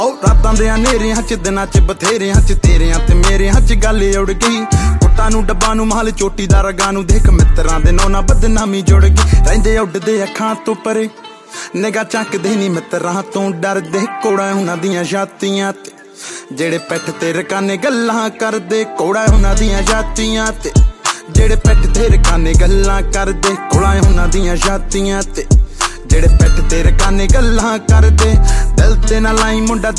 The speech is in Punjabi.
ਰਾਤਾਂ ਦੇ ਹਨੇਰਿਆਂ ਚ ਦਿਨਾਂ ਚ ਬਥੇਰਿਆਂ ਚ ਤੇਰਿਆਂ ਤੇ ਮੇਰਿਆਂ ਚ ਗੱਲ ਉੜ ਗਈ। ਕੁੱਟਾਂ ਨੂੰ ਡੱਬਾਂ ਨੂੰ ਮਹਲ ਚੋਟੀ ਦਾ ਰਗਾਂ ਨੂੰ ਦੇਖ ਮਿੱਤਰਾਂ ਦੇ ਨੌਨਾ ਬਦਨਾਮੀ ਜੁੜ ਗਈ। ਰਹਿੰਦੇ ਉੱਡਦੇ ਅੱਖਾਂ ਤੋਂ ਪਰੇ ਨਿਗਾਹ ਚੱਕਦੇ ਨੀ ਮਿੱਤਰਾਂ ਤੋਂ ਡਰਦੇ। ਕੋੜਾ ਉਹਨਾਂ ਦੀਆਂ ਛਾਤੀਆਂ ਤੇ ਜਿਹੜੇ ਪਿੱਠ ਤੇ ਰਕਾਨੇ ਗੱਲਾਂ ਕਰਦੇ। ਕੋੜਾ ਉਹਨਾਂ ਦੀਆਂ ਛਾਤੀਆਂ ਤੇ ਜਿਹੜੇ ਪਿੱਠ ਤੇ ਰਕਾਨੇ ਗੱਲਾਂ ਕਰਦੇ। ਕੋੜਾ ਉਹਨਾਂ ਦੀਆਂ ਛਾਤੀਆਂ ਤੇ ਜਿਹੜੇ ਪਿੱਠ ਤੇ ਰਕਾਨੇ ਗੱਲਾਂ ਕਰਦੇ। ਦਿਲ ਤੇ ਨਾ ਲਾਈ ਮੁੰਡਾ